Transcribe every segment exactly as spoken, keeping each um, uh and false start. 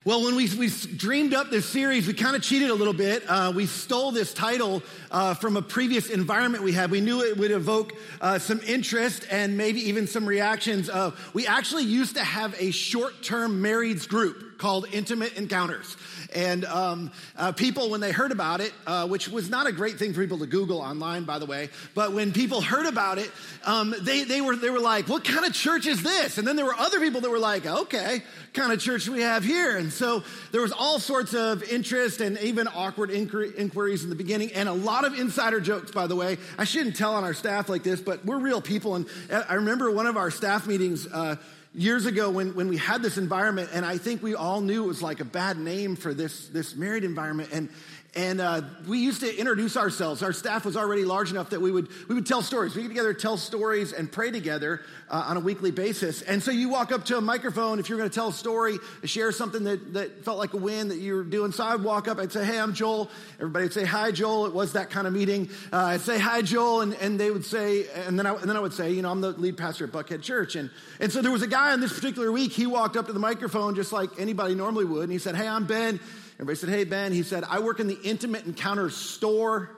Well, when we, we dreamed up this series, we kind of cheated a little bit. Uh, we stole this title uh, from a previous environment we had. We knew it would evoke uh, some interest and maybe even some reactions. Uh, we actually used to have a short-term marrieds group called Intimate Encounters. And um, uh, people, when they heard about it, uh, which was not a great thing for people to Google online, by the way, but when people heard about it, um, they, they, were, they were like, what kind of church is this? And then there were other people that were like, okay, kind of church we have here. And so there was all sorts of interest and even awkward inquiry, inquiries in the beginning, and a lot of insider jokes, by the way. I shouldn't tell on our staff like this, but we're real people. And I remember one of our staff meetings uh, years ago when, when we had this environment, and I think we all knew it was like a bad name for this, this married environment. And And uh, we used to introduce ourselves. Our staff was already large enough that we would we would tell stories. We get together, tell stories, and pray together uh, on a weekly basis. And so you walk up to a microphone if you're going to tell a story, share something that, that felt like a win that you were doing. So I'd walk up, I'd say, hey, I'm Joel. Everybody would say, hi, Joel. It was that kind of meeting. Uh, I'd say, hi, Joel, and, and they would say, and then, I, and then I would say, you know, I'm the lead pastor at Buckhead Church. And, and so there was a guy on this particular week, he walked up to the microphone just like anybody normally would, and he said, hey, I'm Ben. Everybody said, hey, Ben. He said, I work in the Intimate Encounters store.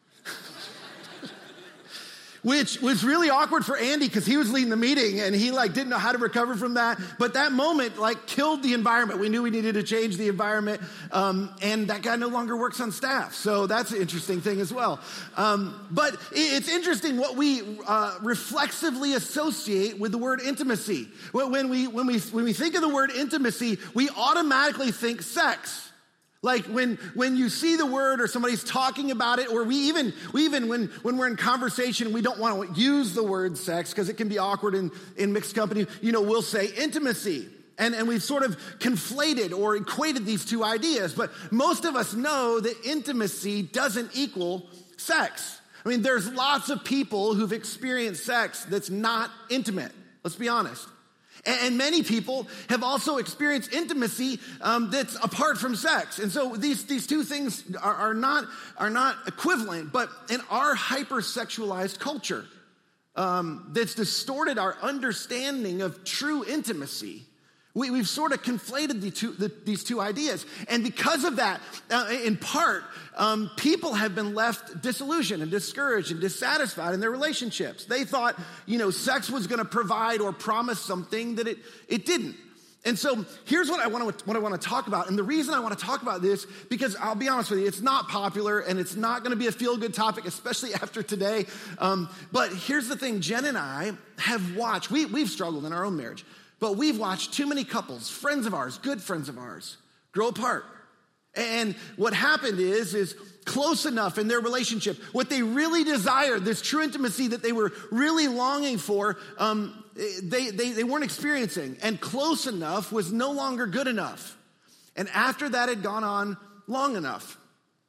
Which was really awkward for Andy because he was leading the meeting and he like didn't know how to recover from that. But that moment like killed the environment. We knew we needed to change the environment. Um, and that guy no longer works on staff. So that's an interesting thing as well. Um, but it's interesting what we uh, reflexively associate with the word intimacy. When we, when we, when we think of the word intimacy, we automatically think sex. Like when, when you see the word or somebody's talking about it, or we even, we even when, when we're in conversation, we don't want to use the word sex because it can be awkward in, in mixed company, you know, we'll say intimacy. And, and we've sort of conflated or equated these two ideas. But most of us know that intimacy doesn't equal sex. I mean, there's lots of people who've experienced sex that's not intimate. Let's be honest. And many people have also experienced intimacy um, that's apart from sex. And so these, these two things are, are, not, are not equivalent, but in our hypersexualized culture um, that's distorted our understanding of true intimacy, we, we've sort of conflated the two, the, these two ideas. And because of that, uh, in part, um, people have been left disillusioned and discouraged and dissatisfied in their relationships. They thought, you know, sex was going to provide or promise something that it, it didn't. And so here's what I want to what I want to talk about. And the reason I want to talk about this, because I'll be honest with you, it's not popular and it's not going to be a feel-good topic, especially after today. Um, but here's the thing, Jen and I have watched, we, we've struggled in our own marriage. But we've watched too many couples, friends of ours, good friends of ours, grow apart. And what happened is, is close enough in their relationship, what they really desired, this true intimacy that they were really longing for, um, they, they, they weren't experiencing. And close enough was no longer good enough. And after that had gone on long enough,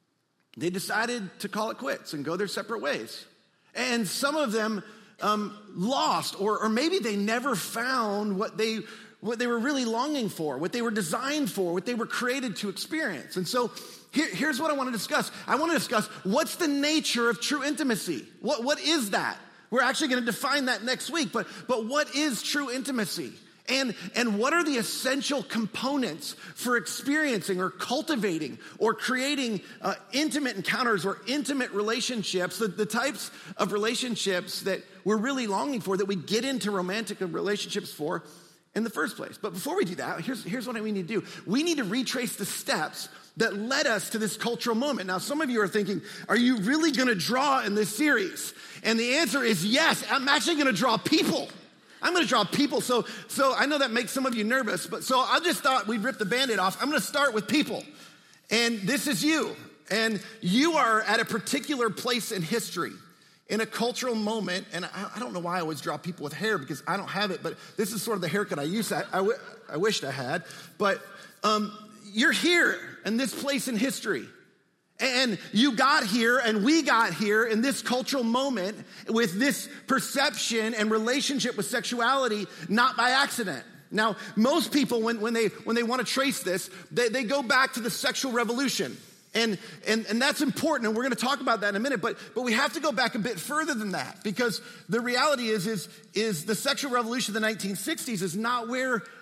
they decided to call it quits and go their separate ways. And some of them Um, lost, or, or maybe they never found what they what they were really longing for, what they were designed for, what they were created to experience. And so here, here's what I want to discuss. I want to discuss what's the nature of true intimacy. What what is that? We're actually going to define that next week, but but what is true intimacy? And, and what are the essential components for experiencing or cultivating or creating uh, intimate encounters or intimate relationships, the, the types of relationships that we're really longing for, that we get into romantic relationships for in the first place. But before we do that, here's, here's what we need to do. We need to retrace the steps that led us to this cultural moment. Now, some of you are thinking, are you really going to draw in this series? And the answer is yes. I'm actually going to draw people. I'm going to draw people. So, so I know that makes some of you nervous, but so I just thought we'd rip the Band-Aid off. I'm going to start with people. And this is you. And you are at a particular place in history, in a cultural moment. And I, I don't know why I always draw people with hair because I don't have it, but this is sort of the haircut I used. I, I, w- I wished I had. But um, you're here in this place in history. And you got here and we got here in this cultural moment with this perception and relationship with sexuality, not by accident. Now, most people, when, when they when they want to trace this, they, they go back to the sexual revolution. And, and, and that's important, and we're going to talk about that in a minute, but, but we have to go back a bit further than that, because the reality is, is, is the sexual revolution of the nineteen sixties is not where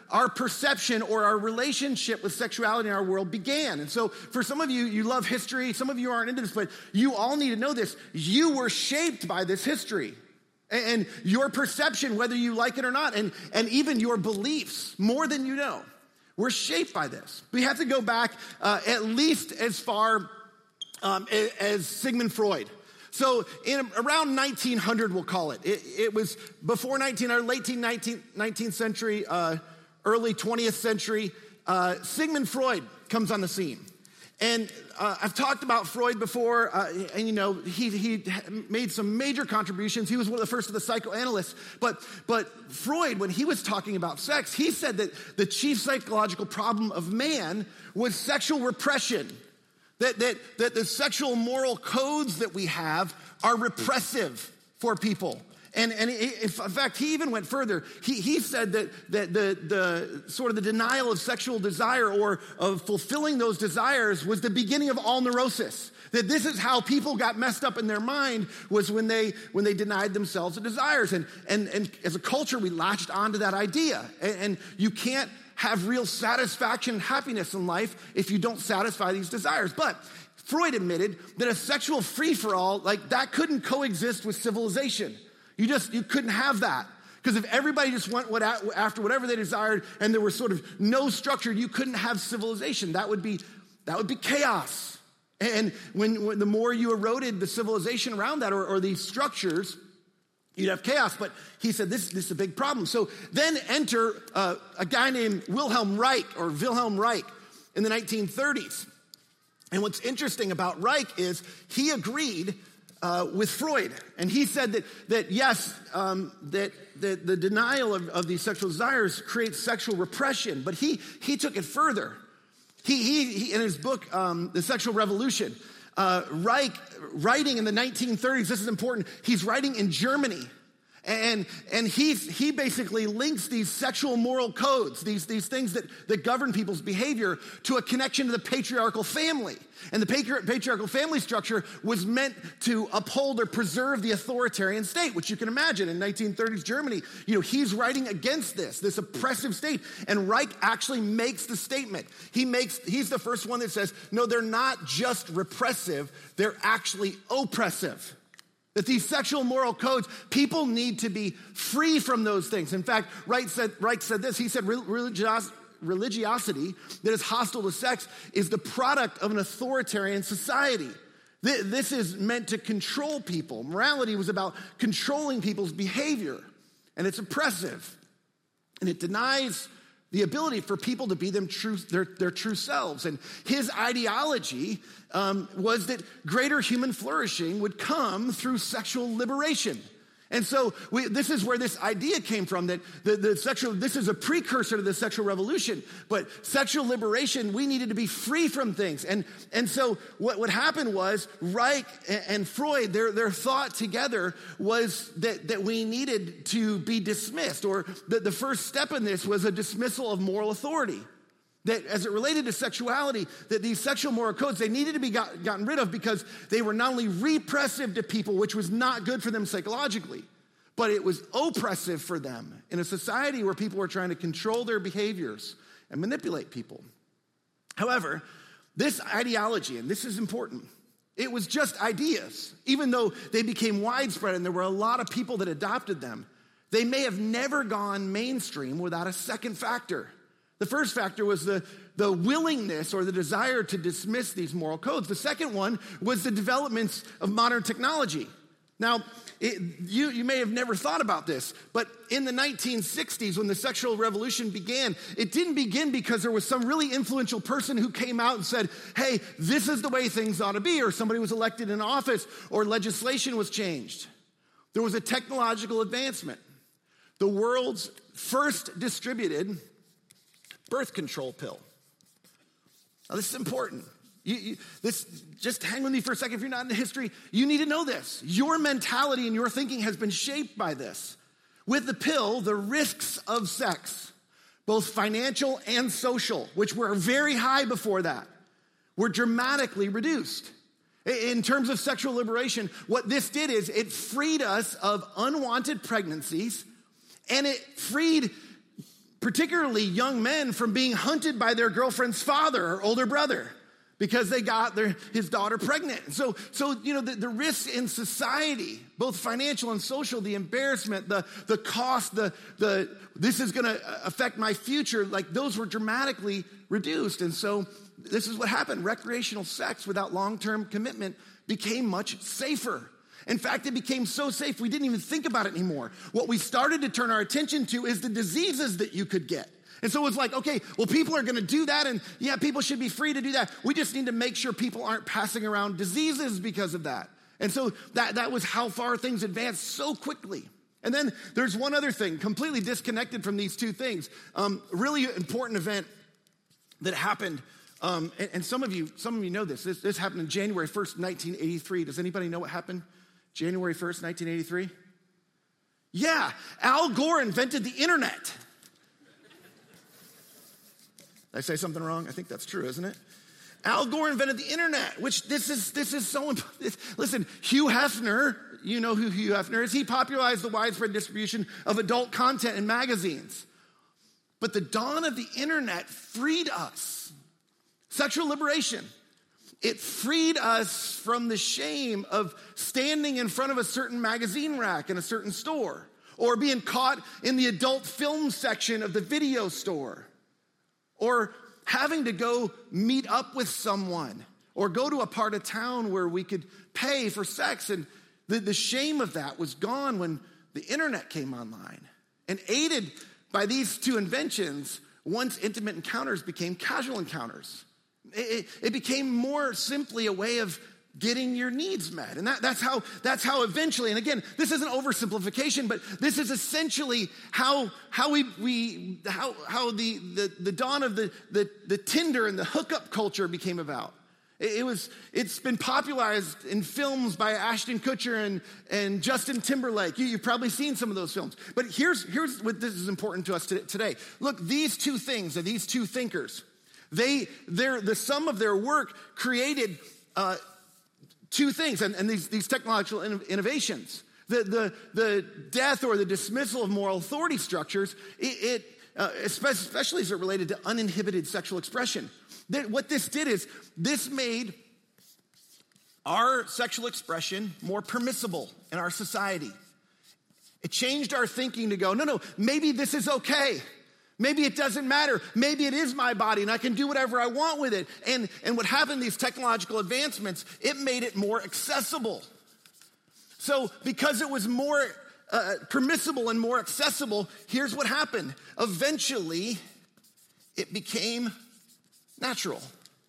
our perception or our relationship with sexuality in our world began. And so for some of you, you love history. Some of you aren't into this, but you all need to know this. You were shaped by this history. And your perception, whether you like it or not, and, and even your beliefs, more than you know, were shaped by this. We have to go back uh, at least as far um, as Sigmund Freud. So in around nineteen hundred, we'll call it. It, it was before nineteen hundred, late nineteenth century, uh, early twentieth century. Uh, Sigmund Freud comes on the scene. And uh, I've talked about Freud before, uh, and you know, he, he made some major contributions. He was one of the first of the psychoanalysts. But, but Freud, when he was talking about sex, he said that the chief psychological problem of man was sexual repression. That, that, that the sexual moral codes that we have are repressive for people. And, and in fact, he even went further. He, he said that, that the, the sort of the denial of sexual desire or of fulfilling those desires was the beginning of all neurosis. That this is how people got messed up in their mind, was when they when they denied themselves the desires. And, and, and as a culture, we latched onto that idea. And, and you can't have real satisfaction and happiness in life if you don't satisfy these desires. But Freud admitted that a sexual free-for-all, like that couldn't coexist with civilization. You just, you couldn't have that. Because if everybody just went what, after whatever they desired and there was sort of no structure, you couldn't have civilization. That would be, that would be chaos. And when, when the more you eroded the civilization around that or, or these structures, you'd have chaos. But he said this, this is a big problem. So then enter uh, a guy named Wilhelm Reich or Wilhelm Reich in the nineteen thirties. And what's interesting about Reich is he agreed Uh, with Freud. And he said that, that yes, um, that, that the denial of, of these sexual desires creates sexual repression. But he he took it further. He, he, he in his book, um, The Sexual Revolution, uh, Reich, writing in the nineteen thirties, this is important, he's writing in Germany. And, and he's, he basically links these sexual moral codes, these, these things that, that govern people's behavior, to a connection to the patriarchal family. And the patri- patriarchal family structure was meant to uphold or preserve the authoritarian state, which you can imagine in nineteen thirties Germany. You know, he's writing against this, this oppressive state. And Reich actually makes the statement. He makes, he's the first one that says, no, they're not just repressive, they're actually oppressive. That these sexual moral codes, people need to be free from those things. In fact, Reich said, Reich said this, he said religios, religiosity that is hostile to sex is the product of an authoritarian society. This is meant to control people. Morality was about controlling people's behavior, and it's oppressive. And it denies the ability for people to be them true, their, their true selves. And his ideology um, was that greater human flourishing would come through sexual liberation. And so we, this is where this idea came from, that the, the sexual, this is a precursor to the sexual revolution, but sexual liberation, we needed to be free from things. And, and so what, what happened was Reich and, and Freud, their, their thought together was that, that we needed to be dismissed, or that the first step in this was a dismissal of moral authority. That as it related to sexuality, that these sexual moral codes, they needed to be got, gotten rid of because they were not only repressive to people, which was not good for them psychologically, but it was oppressive for them in a society where people were trying to control their behaviors and manipulate people. However, this ideology, and this is important, it was just ideas. Even though they became widespread and there were a lot of people that adopted them, they may have never gone mainstream without a second factor. The first factor was the, the willingness or the desire to dismiss these moral codes. The second one was the developments of modern technology. Now, it, you, you may have never thought about this, but in the nineteen sixties, when the sexual revolution began, it didn't begin because there was some really influential person who came out and said, hey, this is the way things ought to be, or somebody was elected in office, or legislation was changed. There was a technological advancement. The world's first distributed birth control pill. Now, this is important. You, you, this, just hang with me for a second. If you're not in the history, you need to know this. Your mentality and your thinking has been shaped by this. With the pill, the risks of sex, both financial and social, which were very high before that, were dramatically reduced. In terms of sexual liberation, what this did is it freed us of unwanted pregnancies, and it freed particularly young men from being hunted by their girlfriend's father or older brother because they got their, his daughter pregnant. So, so you know, the, the risks in society, both financial and social, the embarrassment, the, the cost, the, the this is going to affect my future, like those were dramatically reduced. And so this is what happened. Recreational sex without long-term commitment became much safer. In fact, it became so safe we didn't even think about it anymore. What we started to turn our attention to is the diseases that you could get. And so it was like, okay, well, people are going to do that, and yeah, people should be free to do that. We just need to make sure people aren't passing around diseases because of that. And so that, that was how far things advanced so quickly. And then there's one other thing, completely disconnected from these two things. Um, really important event that happened, um, and, and some of you, some of you know this. this. This happened on January first, nineteen eighty-three. Does anybody know what happened? January first, nineteen eighty-three? Yeah, Al Gore invented the internet. Did I say something wrong? I think that's true, isn't it? Al Gore invented the internet, which this is this is so important. Listen, Hugh Hefner, you know who Hugh Hefner is. He popularized the widespread distribution of adult content in magazines. But the dawn of the internet freed us. Sexual liberation. It freed us from the shame of standing in front of a certain magazine rack in a certain store, or being caught in the adult film section of the video store, or having to go meet up with someone, or go to a part of town where we could pay for sex. And the, the shame of that was gone when the internet came online. And aided by these two inventions, once intimate encounters became casual encounters. It, it, it became more simply a way of getting your needs met. And that, that's how that's how eventually, and again, this is an oversimplification, but this is essentially how how we we how how the the, the dawn of the, the the Tinder and the hookup culture became about. It, it was it's been popularized in films by Ashton Kutcher and, and Justin Timberlake. You, you've probably seen some of those films. But here's here's what this is important to us today. Look, these two things, or these two thinkers, they they're the sum of their work created uh, two things, and, and these, these technological innovations. The, the, the death or the dismissal of moral authority structures, it, it uh, especially as it related to uninhibited sexual expression. That what this did is, this made our sexual expression more permissible in our society. It changed our thinking to go, no, no, maybe this is okay. Maybe it doesn't matter. Maybe it is my body and I can do whatever I want with it. And, and what happened, these technological advancements, it made it more accessible. So because it was more uh, permissible and more accessible, here's what happened. Eventually, it became natural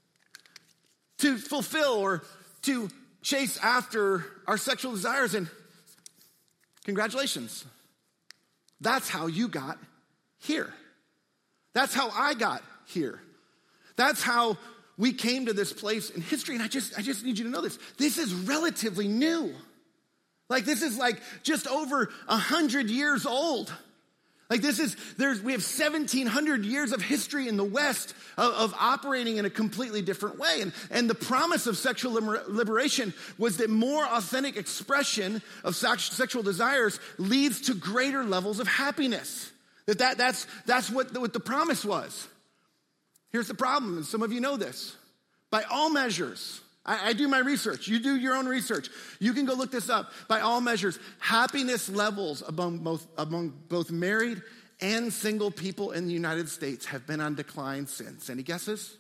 to fulfill or to chase after our sexual desires. And congratulations, that's how you got here. That's how I got here. That's how we came to this place in history. And I just, I just need you to know this. This is relatively new. Like this is like just over a hundred years old. Like this is, there's, we have seventeen hundred years of history in the West of, of operating in a completely different way. And, and the promise of sexual liber- liberation was that more authentic expression of sex, sexual desires leads to greater levels of happiness. That, that that's, that's what, the, what the promise was. Here's the problem, and some of you know this. By all measures, I, I do my research. You do your own research. You can go look this up. By all measures, happiness levels among both, among both married and single people in the United States have been on decline since. Any guesses?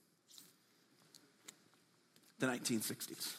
The nineteen sixties.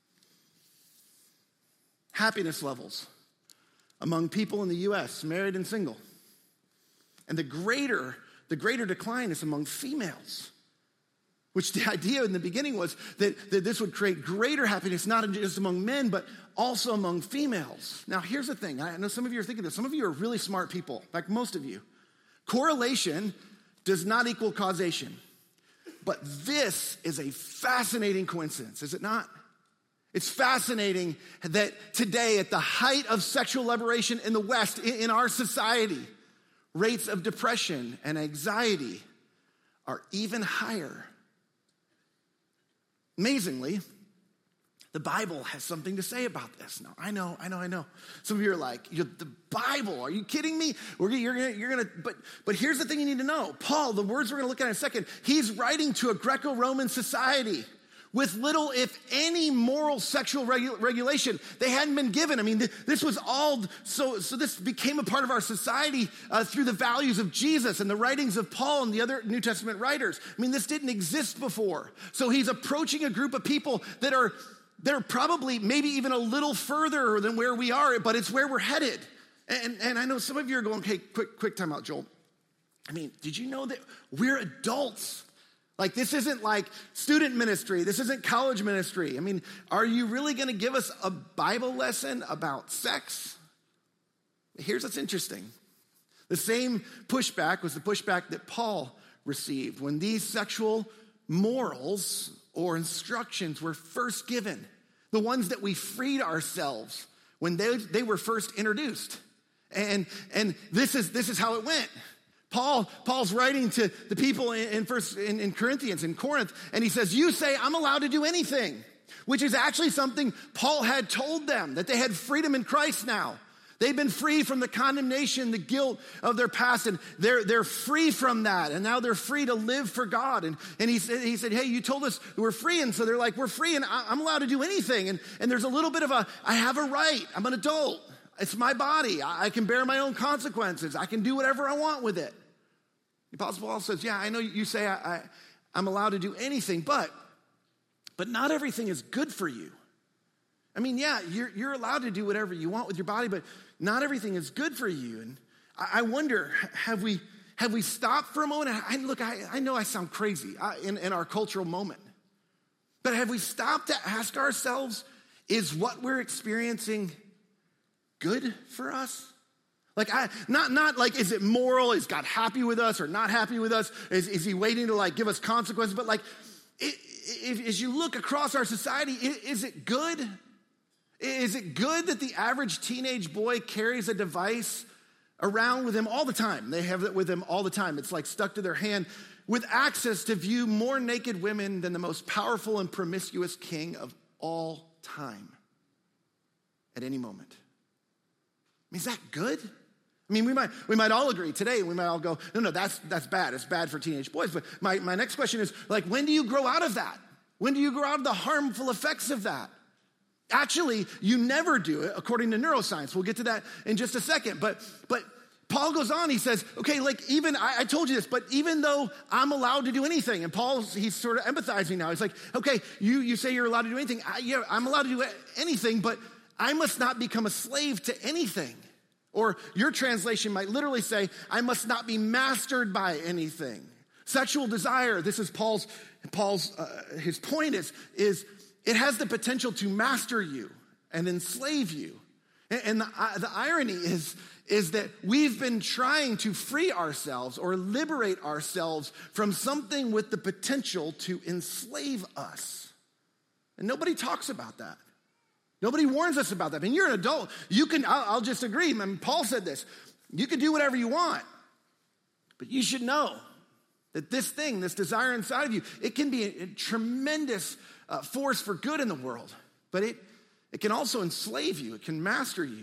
Happiness levels among people in the U S, married and single. And the greater, the greater decline is among females, which the idea in the beginning was that, that this would create greater happiness, not just among men, but also among females. Now, here's the thing. I know some of you are thinking this. Some of you are really smart people, in fact, most of you. Correlation does not equal causation. But this is a fascinating coincidence, is it not? It's fascinating that today, at the height of sexual liberation in the West, in, in our society, rates of depression and anxiety are even higher. Amazingly, The Bible has something to say about this. Now, I know, I know, I know. Some of you are like, you're the Bible, are you kidding me? We're, you're gonna, you're gonna, but, but here's the thing you need to know. Paul, the words we're gonna look at in a second, he's writing to a Greco-Roman society with little, if any, moral sexual regu- regulation. They hadn't been given. I mean, th- this was all, so, so this became a part of our society uh, through the values of Jesus and the writings of Paul and the other New Testament writers. I mean, this didn't exist before. So he's approaching a group of people that are, that are probably maybe even a little further than where we are, but it's where we're headed. And, and I know some of you are going, okay, quick, quick time out, Joel. I mean, did you know that we're adults? Like, this isn't like student ministry. This isn't college ministry. I mean, are you really going to give us a Bible lesson about sex? Here's what's interesting. The same pushback was the pushback that Paul received when these sexual morals or instructions were first given. The ones that we freed ourselves when they, they were first introduced. And, and this is, this is how it went. Paul, Paul's writing to the people in, in first in, in Corinthians, in Corinth, and he says, you say I'm allowed to do anything, which is actually something Paul had told them, that they had freedom in Christ now. They've been free from the condemnation, the guilt of their past, and they're, they're free from that, and now they're free to live for God. And, and he, said, he said, hey, you told us we're free, and so they're like, we're free, and I, I'm allowed to do anything. And, and there's a little bit of a, I have a right, I'm an adult. It's my body. I can bear my own consequences. I can do whatever I want with it. The Apostle Paul says, yeah, I know you say I, I, I'm allowed to do anything, but, but not everything is good for you. I mean, yeah, you're, you're allowed to do whatever you want with your body, but not everything is good for you. And I, I wonder, have we, have we stopped for a moment? I, look, I, I know I sound crazy in, in our cultural moment, but have we stopped to ask ourselves, is what we're experiencing good for us? Like, I, not, not like, is it moral? Is God happy with us or not happy with us? Is, is he waiting to like give us consequences? But like, it, if, as you look across our society, is, is it good? Is it good that the average teenage boy carries a device around with him all the time? They have it with them all the time. It's like stuck to their hand, with access to view more naked women than the most powerful and promiscuous king of all time at any moment. I mean, is that good? I mean, we might we might all agree today, we might all go, no, no, that's that's bad. It's bad for teenage boys. But my, my next question is, like, when do you grow out of that? When do you grow out of the harmful effects of that? Actually, you never do it, according to neuroscience. We'll get to that in just a second. But but Paul goes on, he says, okay, like even, I, I told you this, but even though I'm allowed to do anything, and Paul's, he's sort of empathizing now. He's like, okay, you, you say you're allowed to do anything. I, yeah, I'm allowed to do anything, but I must not become a slave to anything. Or your translation might literally say, I must not be mastered by anything. Sexual desire, this is Paul's, Paul's uh, his point is, is it has the potential to master you and enslave you. And, and the, uh, the irony is, is that we've been trying to free ourselves or liberate ourselves from something with the potential to enslave us. And nobody talks about that. Nobody warns us about that. I mean, you're an adult. You can, I'll, I'll just agree. I mean, Paul said this. You can do whatever you want, but you should know that this thing, this desire inside of you, it can be a, a tremendous uh, force for good in the world, but it, it can also enslave you. It can master you.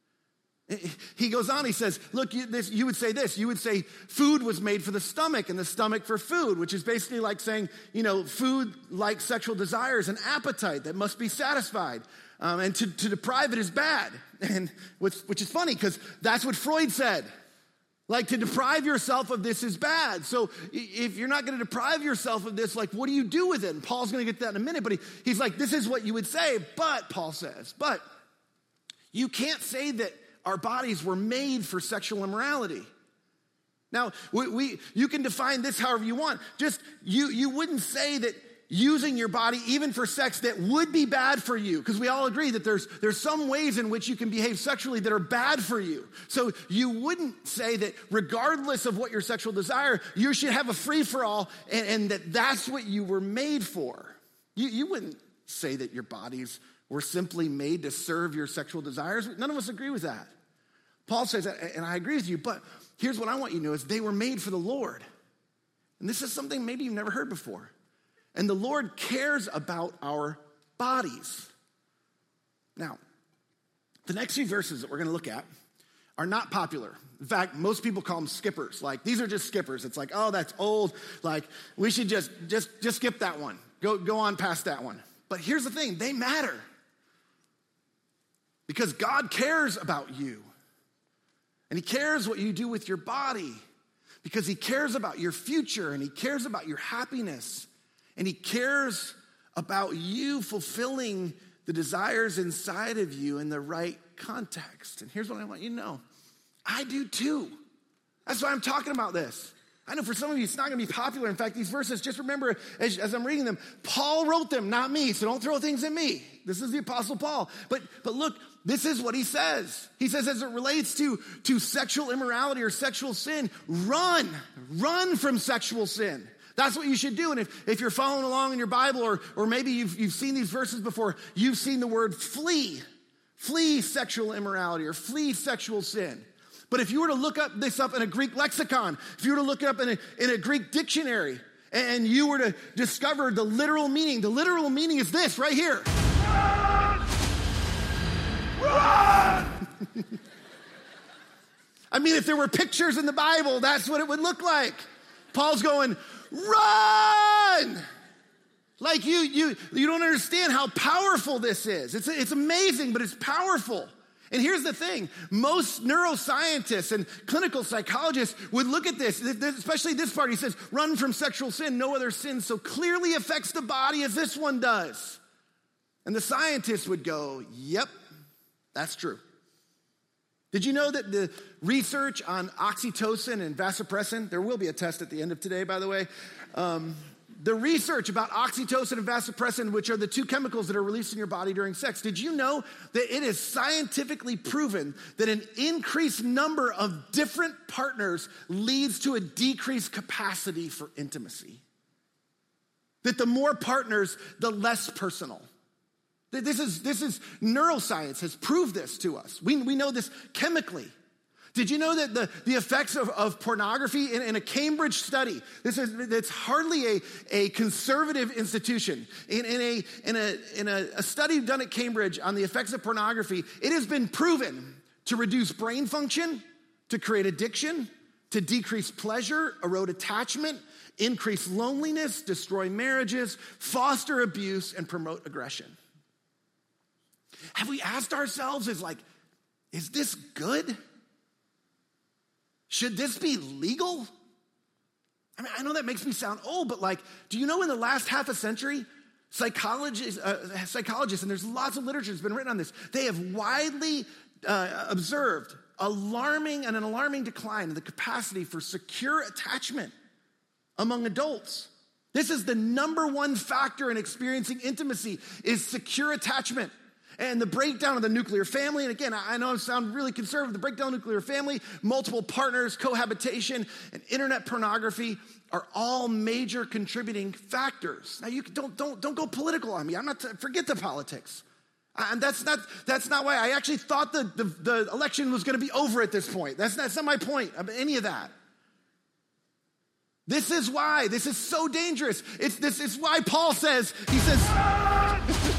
He goes on, he says, look, you, this, you would say this, you would say food was made for the stomach and the stomach for food, which is basically like saying, you know, food like sexual desires, an appetite that must be satisfied. Um, and to, to deprive it is bad. And which, which is funny because that's what Freud said. Like, to deprive yourself of this is bad. So if you're not going to deprive yourself of this, like, what do you do with it? And Paul's going to get to that in a minute, but he, he's like, this is what you would say. But, Paul says, but you can't say that our bodies were made for sexual immorality. Now, we, we you can define this however you want. Just, you, you wouldn't say that using your body even for sex that would be bad for you, because we all agree that there's, there's some ways in which you can behave sexually that are bad for you. So you wouldn't say that regardless of what your sexual desire, you should have a free-for-all and, and that that's what you were made for. You, you wouldn't say that your bodies were simply made to serve your sexual desires. None of us agree with that. Paul says that, and I agree with you, but here's what I want you to know is they were made for the Lord. And this is something maybe you've never heard before. And the Lord cares about our bodies. Now, the next few verses that we're going to look at are not popular. In fact, most people call them skippers. Like, these are just skippers. It's like, oh, that's old. Like, we should just just just skip that one. Go go on past that one. But here's the thing, they matter. Because God cares about you. And he cares what you do with your body. Because he cares about your future, and he cares about your happiness. And he cares about you fulfilling the desires inside of you in the right context. And here's what I want you to know. I do too. That's why I'm talking about this. I know for some of you, it's not going to be popular. In fact, these verses, just remember, as, as I'm reading them, Paul wrote them, not me. So don't throw things at me. This is the Apostle Paul. But, but look, this is what he says. He says, as it relates to, to sexual immorality or sexual sin, run. Run from sexual sin. That's what you should do. And if, if you're following along in your Bible, or, or maybe you've, you've seen these verses before, you've seen the word flee. Flee sexual immorality or flee sexual sin. But if you were to look up this up in a Greek lexicon, if you were to look it up in a, in a Greek dictionary, and you were to discover the literal meaning, the literal meaning is this right here. Run! Run! I mean, if there were pictures in the Bible, that's what it would look like. Paul's going, run! Like you, you, you don't understand how powerful this is. It's, it's amazing, but it's powerful. And here's the thing, most neuroscientists and clinical psychologists would look at this, especially this part. He says, run from sexual sin. No other sin so clearly affects the body as this one does. And the scientists would go, yep, that's true. Did you know that the research on oxytocin and vasopressin, there will be a test at the end of today, by the way, um, the research about oxytocin and vasopressin, which are the two chemicals that are released in your body during sex, did you know that it is scientifically proven that an increased number of different partners leads to a decreased capacity for intimacy? That the more partners, the less personal. This is, this is neuroscience has proved this to us. We, we know this chemically. Did you know that the, the effects of, of pornography in, in a Cambridge study, this is it's hardly a, a conservative institution. In, in, a, in, a, in a, a study done at Cambridge on the effects of pornography, it has been proven to reduce brain function, to create addiction, to decrease pleasure, erode attachment, increase loneliness, destroy marriages, foster abuse, and promote aggression. Have we asked ourselves, is like, is this good? Should this be legal? I mean, I know that makes me sound old, but like, do you know in the last half a century, psychologists, uh, psychologists, and there's lots of literature that's been written on this, they have widely uh, observed alarming and an alarming decline in the capacity for secure attachment among adults. This is the number one factor in experiencing intimacy is secure attachment. And the breakdown of the nuclear family, and again, I know I sound really conservative, the breakdown of the nuclear family, multiple partners, cohabitation, and internet pornography are all major contributing factors. Now, you don't don't don't go political on me. I'm not forget the politics, and that's not that's not why I actually thought the the, the election was going to be over at this point. That's that's not my point of any of that. This is why this is so dangerous. It's this is why Paul says he says.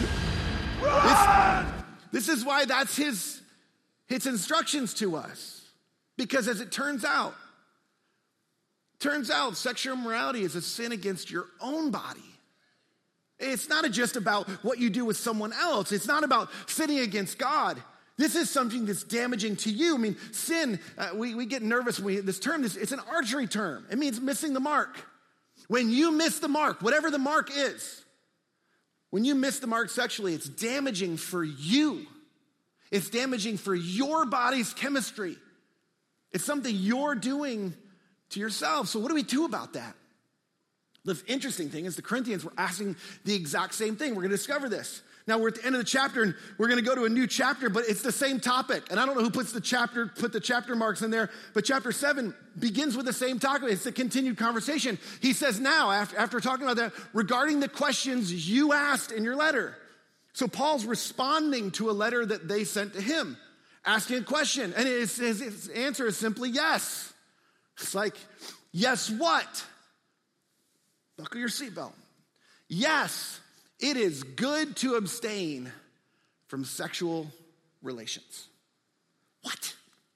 This, this is why that's his, his instructions to us. Because as it turns out, turns out sexual immorality is a sin against your own body. It's not just about what you do with someone else. It's not about sinning against God. This is something that's damaging to you. I mean, sin, uh, we, we get nervous when we this term, this, it's an archery term. It means missing the mark. When you miss the mark, whatever the mark is, when you miss the mark sexually, it's damaging for you. It's damaging for your body's chemistry. It's something you're doing to yourself. So what do we do about that? The interesting thing is the Corinthians were asking the exact same thing. We're going to discover this. Now we're at the end of the chapter and we're going to go to a new chapter, but it's the same topic. And I don't know who puts the chapter, put the chapter marks in there, but chapter seven begins with the same topic. It's a continued conversation. He says now, after, after talking about that, regarding the questions you asked in your letter. So Paul's responding to a letter that they sent to him, asking a question. And his, his, his answer is simply yes. It's like, yes what? Buckle your seatbelt. Yes. it is good to abstain from sexual relations. What?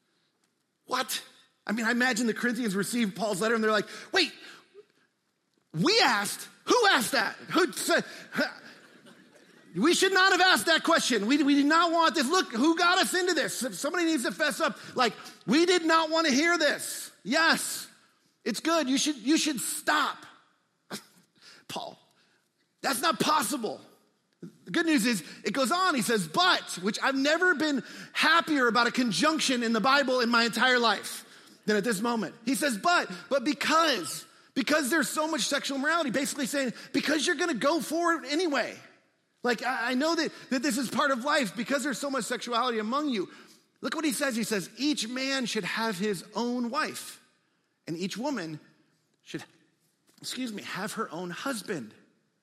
What? I mean, I imagine the Corinthians received Paul's letter and they're like, wait, we asked, who asked that? Who said, we should not have asked that question. We, we did not want this. Look, who got us into this? Somebody needs to fess up. Like, we did not want to hear this. Yes, it's good. You should, you should stop. Paul, that's not possible. The good news is it goes on. He says, but, which I've never been happier about a conjunction in the Bible in my entire life than at this moment. He says, but, but because, because there's so much sexual immorality, basically saying, because you're going to go for it anyway. Like, I, I know that, that this is part of life because there's so much sexuality among you. Look what he says. He says, each man should have his own wife and each woman should, excuse me, have her own husband.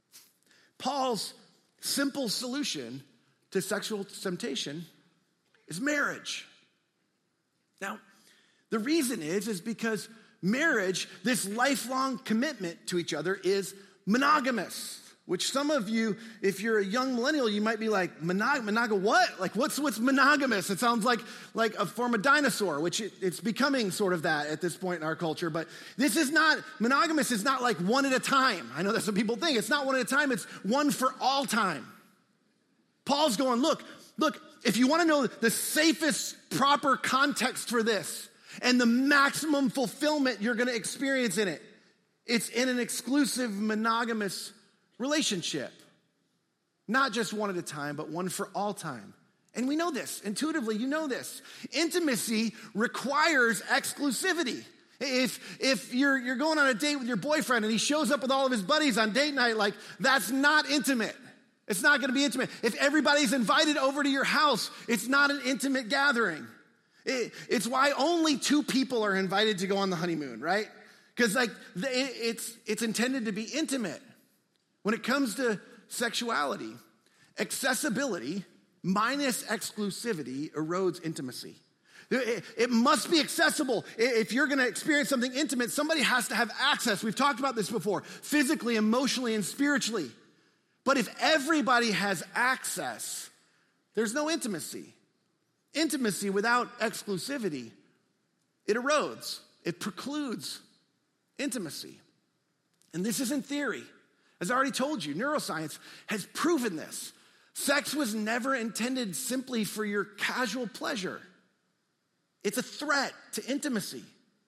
Paul's simple solution to sexual temptation is marriage. Now, the reason is, is because marriage, this lifelong commitment to each other, is monogamous. Which some of you, if you're a young millennial, you might be like, monog, monog, what? Like, what's what's monogamous? It sounds like, like a form of dinosaur, which it, it's becoming sort of that at this point in our culture. But this is not, monogamous is not like one at a time. I know that's what people think. It's not one at a time. It's one for all time. Paul's going, look, look, if you want to know the safest, proper context for this and the maximum fulfillment you're going to experience in it, it's in an exclusive monogamous relationship. Not just one at a time, but one for all time. And we know this. Intuitively, you know this. Intimacy requires exclusivity. If, if you're, you're going on a date with your boyfriend and he shows up with all of his buddies on date night, like, that's not intimate. It's not going to be intimate. If everybody's invited over to your house, it's not an intimate gathering. It, it's why only two people are invited to go on the honeymoon, right? Because like it, it's it's intended to be intimate. When it comes to sexuality, accessibility minus exclusivity erodes intimacy. It, it must be accessible. If you're going to experience something intimate, somebody has to have access. We've talked about this before, physically, emotionally, and spiritually. But if everybody has access, there's no intimacy. Intimacy without exclusivity, it erodes. It precludes intimacy. And this isn't theory. As I already told you, neuroscience has proven this. Sex was never intended simply for your casual pleasure. It's a threat to intimacy.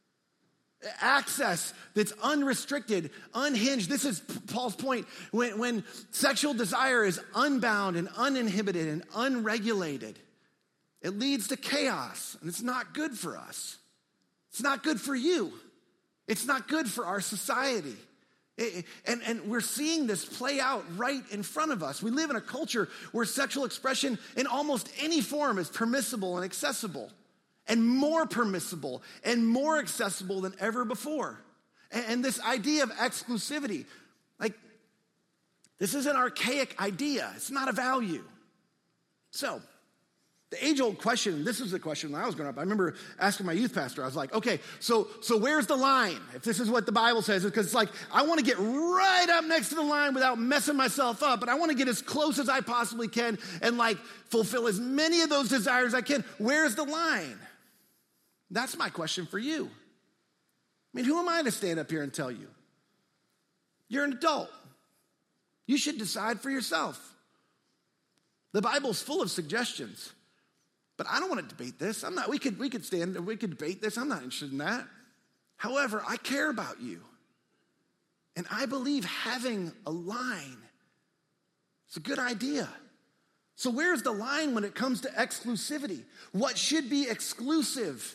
Access that's unrestricted, unhinged. This is Paul's point. When, when sexual desire is unbound and uninhibited and unregulated, it leads to chaos, and it's not good for us. It's not good for you. It's not good for our society. It, and, and we're seeing this play out right in front of us. We live in a culture where sexual expression in almost any form is permissible and accessible, and more permissible and more accessible than ever before. And, and this idea of exclusivity, like, this is an archaic idea. It's not a value. So, the age-old question, this was the question when I was growing up. I remember asking my youth pastor, I was like, okay, so so where's the line? If this is what the Bible says, because it's like, I want to get right up next to the line without messing myself up, but I want to get as close as I possibly can and like fulfill as many of those desires as I can. Where's the line? That's my question for you. I mean, who am I to stand up here and tell you? You're an adult. You should decide for yourself. The Bible's full of suggestions. But I don't want to debate this. I'm not, we could, we could stand, we could debate this. I'm not interested in that. However, I care about you. And I believe having a line is a good idea. So where's the line when it comes to exclusivity? What should be exclusive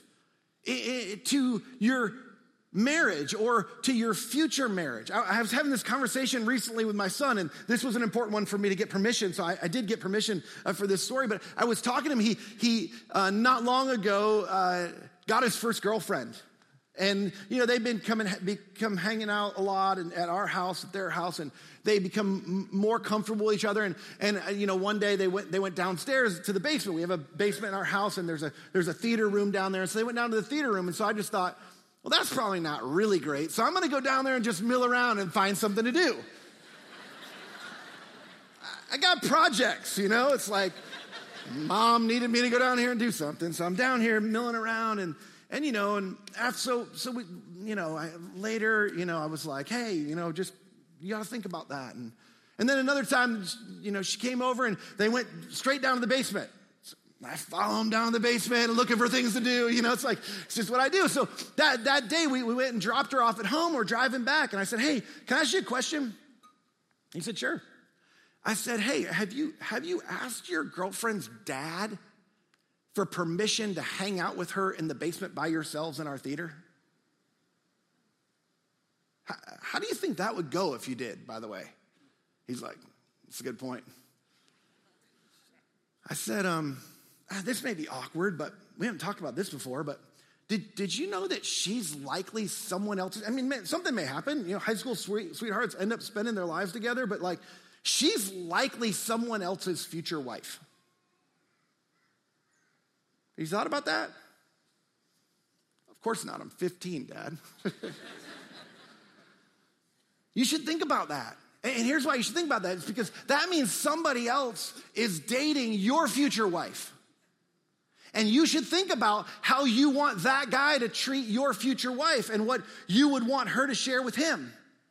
to your marriage or to your future marriage? I was having this conversation recently with my son, and this was an important one for me to get permission, so I, I did get permission uh, for this story, but I was talking to him. He, he uh, not long ago, uh, got his first girlfriend. And, you know, they've been coming, become hanging out a lot and at our house, at their house, and they become more comfortable with each other. And, and uh, you know, one day they went they went downstairs to the basement. We have a basement in our house, and there's a there's a theater room down there. And so they went down to the theater room, and so I just thought, well, that's probably not really great. So I'm going to go down there and just mill around and find something to do. I got projects, you know? It's like, mom needed me to go down here and do something, so I'm down here milling around, and, and you know, and after, so, so we, you know, I, later, you know, I was like, hey, you know, just, you gotta think about that. And, and then another time, you know, she came over and they went straight down to the basement. So I follow them down to the basement looking for things to do. You know, it's like, it's just what I do. So that, that day we, we went and dropped her off at home. We're driving back. And I said, hey, can I ask you a question? He said, sure. I said, hey, have you, have you asked your girlfriend's dad for permission to hang out with her in the basement by yourselves in our theater? How, how do you think that would go if you did, by the way? He's like, that's a good point. I said, um, this may be awkward, but we haven't talked about this before, but did, did you know that she's likely someone else's? I mean, man, something may happen. You know, high school sweet, sweethearts end up spending their lives together, but like, she's likely someone else's future wife. Have you thought about that? Of course not. I'm fifteen, Dad. You should think about that. And here's why you should think about that. It's because that means somebody else is dating your future wife. And you should think about how you want that guy to treat your future wife and what you would want her to share with him.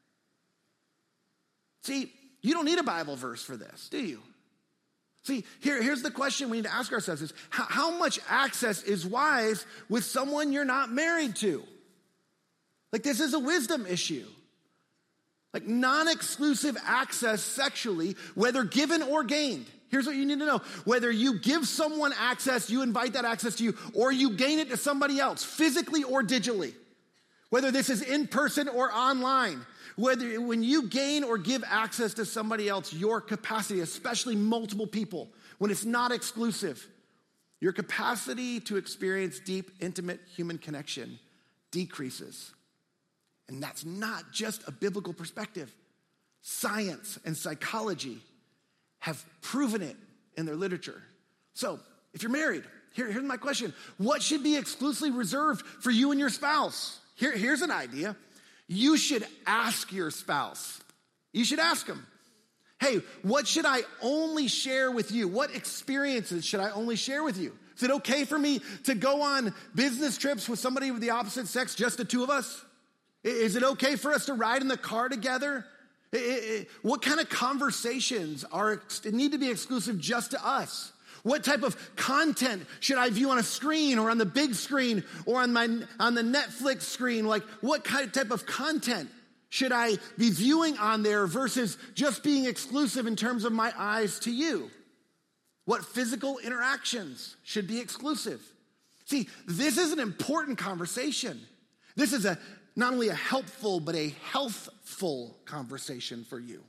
See, you don't need a Bible verse for this, do you? See, here, here's the question we need to ask ourselves is, how, how much access is wise with someone you're not married to? Like, this is a wisdom issue. Like, non-exclusive access sexually, whether given or gained. Here's what you need to know. Whether you give someone access, you invite that access to you, or you gain it to somebody else, physically or digitally. Whether this is in person or online. Whether when you gain or give access to somebody else, your capacity, especially multiple people, when it's not exclusive, your capacity to experience deep, intimate human connection decreases. And that's not just a biblical perspective. Science and psychology have proven it in their literature. So, if you're married, here, here's my question. What should be exclusively reserved for you and your spouse? Here, here's an idea. You should ask your spouse. You should ask them, hey, what should I only share with you? What experiences should I only share with you? Is it okay for me to go on business trips with somebody of the opposite sex, just the two of us? Is it okay for us to ride in the car together? What kind of conversations are need to be exclusive just to us? What type of content should I view on a screen or on the big screen or on my on the Netflix screen? Like, what kind of type of content should I be viewing on there versus just being exclusive in terms of my eyes to you? What physical interactions should be exclusive? See, this is an important conversation. This is a not only a helpful, but a healthful conversation for you.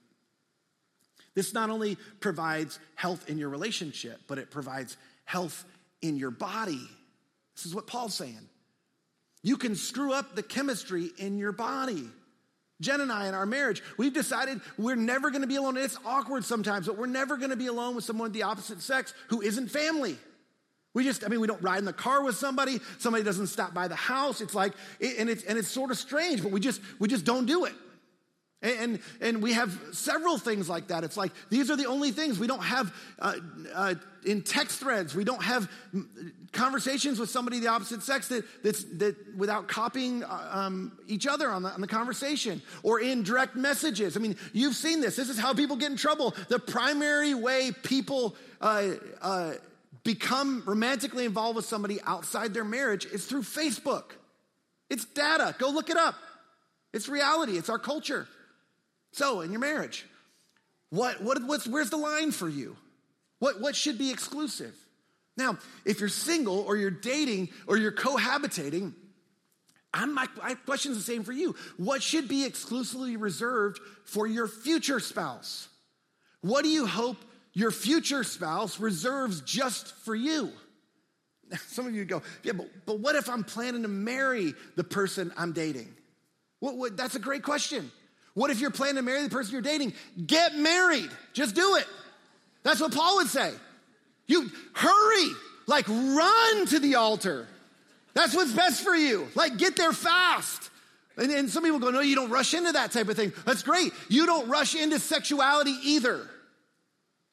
This not only provides health in your relationship, but it provides health in your body. This is what Paul's saying. You can screw up the chemistry in your body. Jen and I, in our marriage, we've decided we're never going to be alone. It's awkward sometimes, but we're never going to be alone with someone of the opposite sex who isn't family. We just, I mean, we don't ride in the car with somebody. Somebody doesn't stop by the house. It's like, and it's and it's sort of strange, but we just we just don't do it. And and, and we have several things like that. It's like these are the only things we don't have uh, uh, in text threads. We don't have conversations with somebody of the opposite sex that that's that without copying um, each other on the on the conversation or in direct messages. I mean, you've seen this. This is how people get in trouble. The primary way people. Uh, uh, become romantically involved with somebody outside their marriage is through Facebook. It's data. Go look it up. It's reality. It's our culture. So, in your marriage, what, what, what's, where's the line for you? What, what should be exclusive? Now, if you're single or you're dating or you're cohabitating, I'm, my, my question is the same for you. What should be exclusively reserved for your future spouse? What do you hope your future spouse reserves just for you? Some of you go, yeah, but, but what if I'm planning to marry the person I'm dating? What, what, that's a great question. What if you're planning to marry the person you're dating? Get married. Just do it. That's what Paul would say. You hurry, like run to the altar. That's what's best for you. Like get there fast. And, and some people go, no, you don't rush into that type of thing. That's great. You don't rush into sexuality either.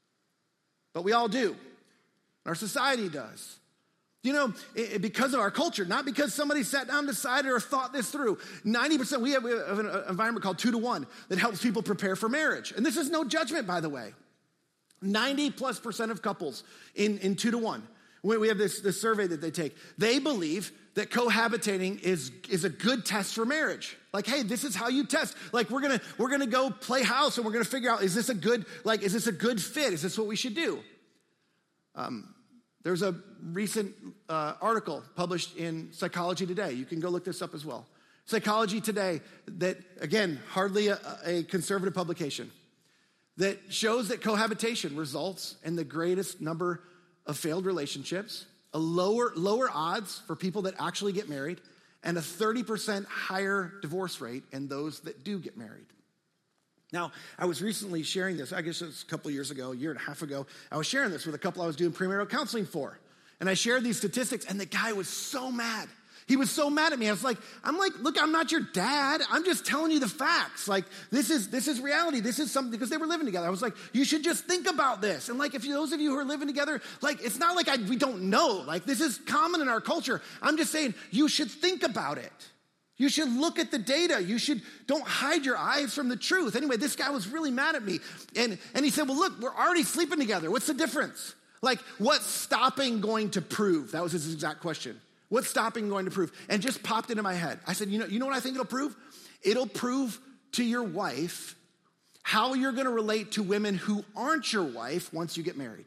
but we all do. Our society does. You know, it, because of our culture, not because somebody sat down, decided, or thought this through. ninety percent, we have, we have an environment called two to one that helps people prepare for marriage. And this is no judgment, by the way. ninety plus percent of couples in, in two to one, we have this, this survey that they take, they believe that cohabitating is, is a good test for marriage. Like, hey, this is how you test. Like, we're gonna, we're gonna go play house and we're gonna figure out, is this a good, like, is this a good fit? Is this what we should do? Um, There's a recent uh, article published in Psychology Today. You can go look this up as well. Psychology Today, that, again, hardly a, a conservative publication, that shows that cohabitation results in the greatest number of failed relationships, a lower, lower odds for people that actually get married, and a thirty percent higher divorce rate in those that do get married. Now, I was recently sharing this, I guess it was a couple of years ago, a year and a half ago, I was sharing this with a couple I was doing premarital counseling for. And I shared these statistics, and the guy was so mad. He was so mad at me. I was like, I'm like, look, I'm not your dad. I'm just telling you the facts. Like, this is this is reality. This is something, because they were living together. I was like, you should just think about this. And like, if you, those of you who are living together, like, it's not like I, we don't know. Like, this is common in our culture. I'm just saying, you should think about it. You should look at the data. You should, don't hide your eyes from the truth. Anyway, this guy was really mad at me. And, and he said, well, look, we're already sleeping together. What's the difference? Like, what's stopping going to prove? That was his exact question. What's stopping going to prove? And just popped into my head. I said, you know, you know what I think it'll prove? It'll prove to your wife how you're going to relate to women who aren't your wife once you get married.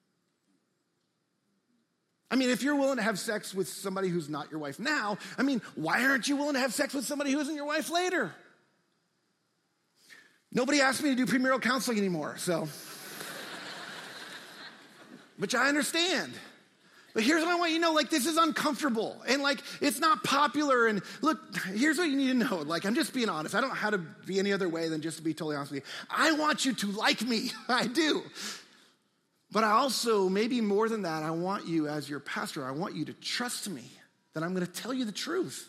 I mean, if you're willing to have sex with somebody who's not your wife now, I mean, why aren't you willing to have sex with somebody who isn't your wife later? Nobody asked me to do premarital counseling anymore, so. Which I understand. But here's what I want you to know, like, this is uncomfortable, and like, it's not popular, and look, here's what you need to know, like, I'm just being honest. I don't know how to be any other way than just to be totally honest with you. I want you to like me, I do. But I also, maybe more than that, I want you as your pastor, I want you to trust me that I'm going to tell you the truth.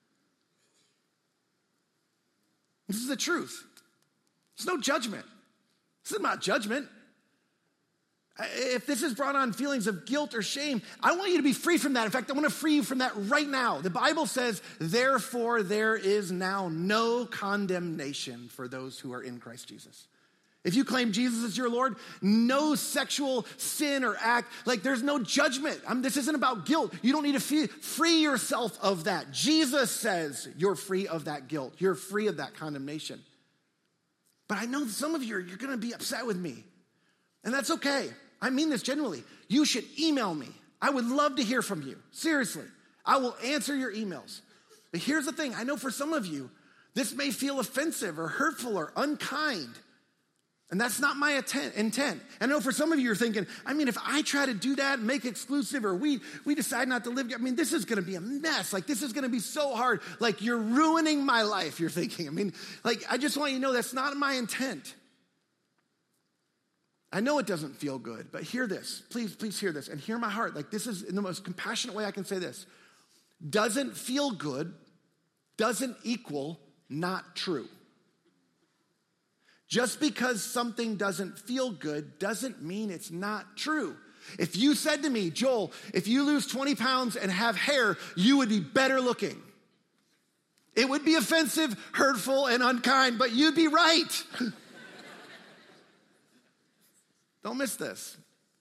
This is the truth. There's no judgment. This is not judgment. If this has brought on feelings of guilt or shame, I want you to be free from that. In fact, I want to free you from that right now. The Bible says, therefore there is now no condemnation for those who are in Christ Jesus. If you claim Jesus as your Lord, no sexual sin or act, like there's no judgment. I mean, this isn't about guilt. You don't need to free, free yourself of that. Jesus says you're free of that guilt. You're free of that condemnation. But I know some of you, are, you're going to be upset with me. And that's okay. I mean this genuinely. You should email me. I would love to hear from you. Seriously. I will answer your emails. But here's the thing. I know for some of you, this may feel offensive or hurtful or unkind. And that's not my intent. I know for some of you, you're thinking, I mean, if I try to do that, make exclusive, or we we decide not to live, I mean, this is going to be a mess. Like, this is going to be so hard. Like, you're ruining my life, you're thinking. I mean, like, I just want you to know that's not my intent. I know it doesn't feel good, but hear this. Please, please hear this and hear my heart. Like, this is in the most compassionate way I can say this. Doesn't feel good doesn't equal not true. Just because something doesn't feel good doesn't mean it's not true. If you said to me, Joel, if you lose twenty pounds and have hair, you would be better looking. It would be offensive, hurtful, and unkind, but you'd be right. Don't miss this.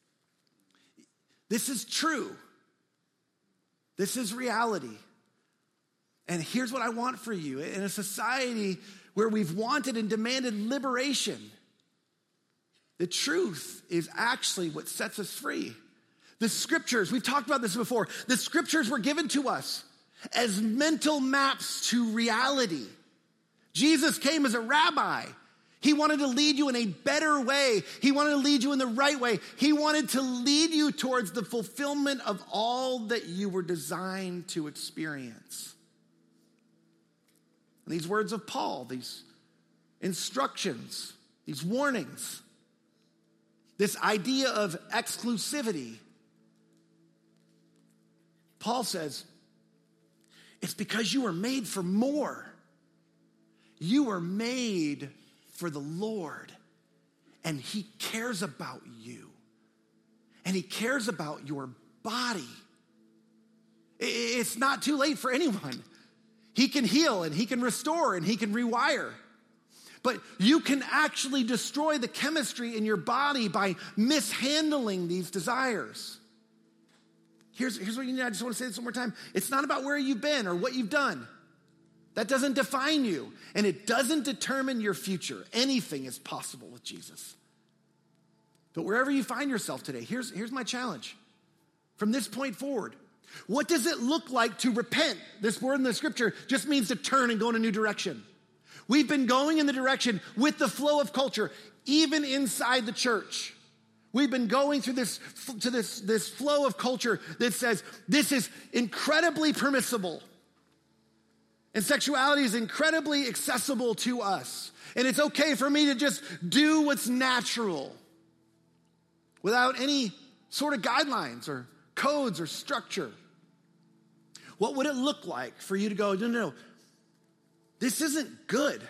This is true. This is reality. And here's what I want for you. In a society where we've wanted and demanded liberation, the truth is actually what sets us free. The scriptures, we've talked about this before, the scriptures were given to us as mental maps to reality. Jesus came as a rabbi. He wanted to lead you in a better way. He wanted to lead you in the right way. He wanted to lead you towards the fulfillment of all that you were designed to experience. And these words of Paul, these instructions, these warnings, this idea of exclusivity, Paul says, it's because you were made for more. You were made for the Lord, and he cares about you. And he cares about your body. It's not too late for anyone. He can heal and he can restore and he can rewire. But you can actually destroy the chemistry in your body by mishandling these desires. Here's, here's what you need. I just want to say this one more time. It's not about where you've been or what you've done. That doesn't define you, and it doesn't determine your future. Anything is possible with Jesus. But wherever you find yourself today, here's, here's my challenge. From this point forward, what does it look like to repent? This word in the scripture just means to turn and go in a new direction. We've been going in the direction with the flow of culture, even inside the church. We've been going through this, to this, this flow of culture that says this is incredibly permissible. And sexuality is incredibly accessible to us. And it's okay for me to just do what's natural without any sort of guidelines or codes or structure. What would it look like for you to go, no, no, no, this isn't good.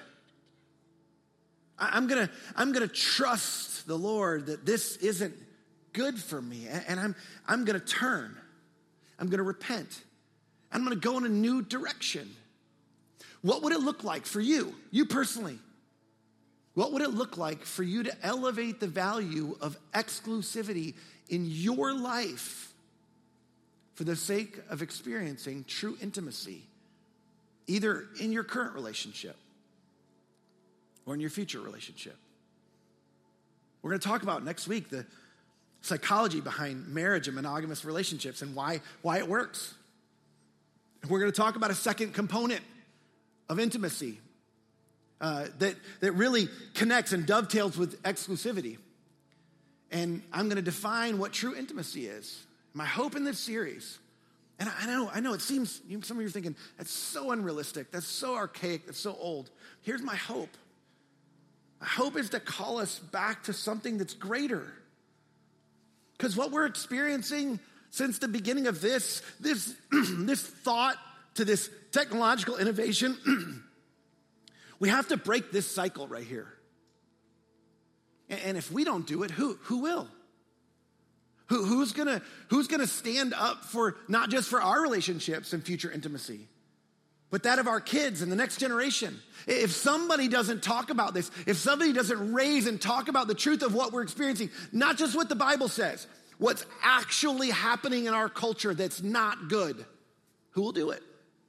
I'm gonna, I'm gonna trust the Lord that this isn't good for me. And I'm, I'm gonna turn. I'm gonna repent. I'm gonna go in a new direction. What would it look like for you, you personally? What would it look like for you to elevate the value of exclusivity in your life for the sake of experiencing true intimacy, either in your current relationship or in your future relationship? We're going to talk about next week the psychology behind marriage and monogamous relationships and why, why it works. And we're going to talk about a second component of intimacy uh, that, that really connects and dovetails with exclusivity. And I'm going to define what true intimacy is. My hope in this series, and I know, I know it seems, some of you are thinking, that's so unrealistic, that's so archaic, that's so old. Here's my hope. My hope is to call us back to something that's greater. Because what we're experiencing since the beginning of this, this, this thought to this technological innovation, we have to break this cycle right here. And if we don't do it, who, who will? Who, who's gonna, who's gonna stand up for, not just for our relationships and future intimacy, but that of our kids and the next generation? If somebody doesn't talk about this, if somebody doesn't raise and talk about the truth of what we're experiencing, not just what the Bible says, what's actually happening in our culture that's not good, who will do it?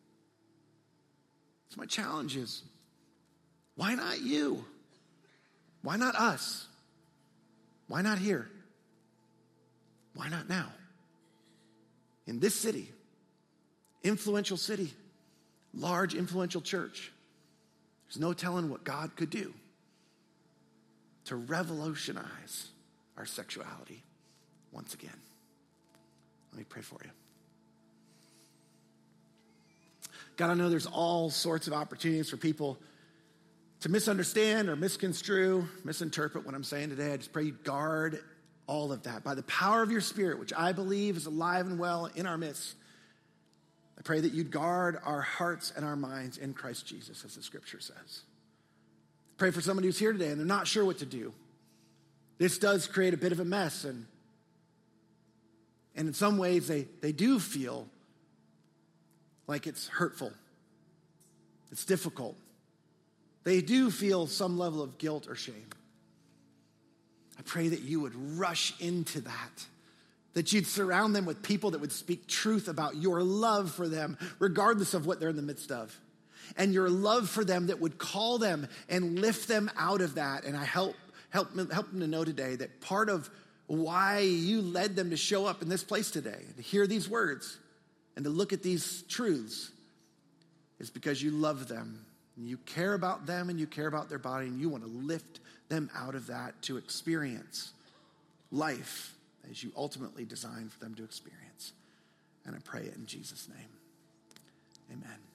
So my challenge is, why not you? Why not us? Why not here? Why not now? In this city, influential city, large influential church, there's no telling what God could do to revolutionize our sexuality once again. Let me pray for you. God, I know there's all sorts of opportunities for people to misunderstand or misconstrue, misinterpret what I'm saying today. I just pray you guard all of that by the power of your Spirit, which I believe is alive and well in our midst. I pray that you'd guard our hearts and our minds in Christ Jesus, as the scripture says. Pray for somebody who's here today and they're not sure what to do. This does create a bit of a mess, and, and in some ways they, they do feel like it's hurtful. It's difficult. They do feel some level of guilt or shame. I pray that you would rush into that, that you'd surround them with people that would speak truth about your love for them, regardless of what they're in the midst of, and your love for them that would call them and lift them out of that. And I help, help, help them to know today that part of why you led them to show up in this place today, to hear these words and to look at these truths, is because you love them. And you care about them and you care about their body, and you want to lift them out of that to experience life as you ultimately designed for them to experience. And I pray it in Jesus' name. Amen.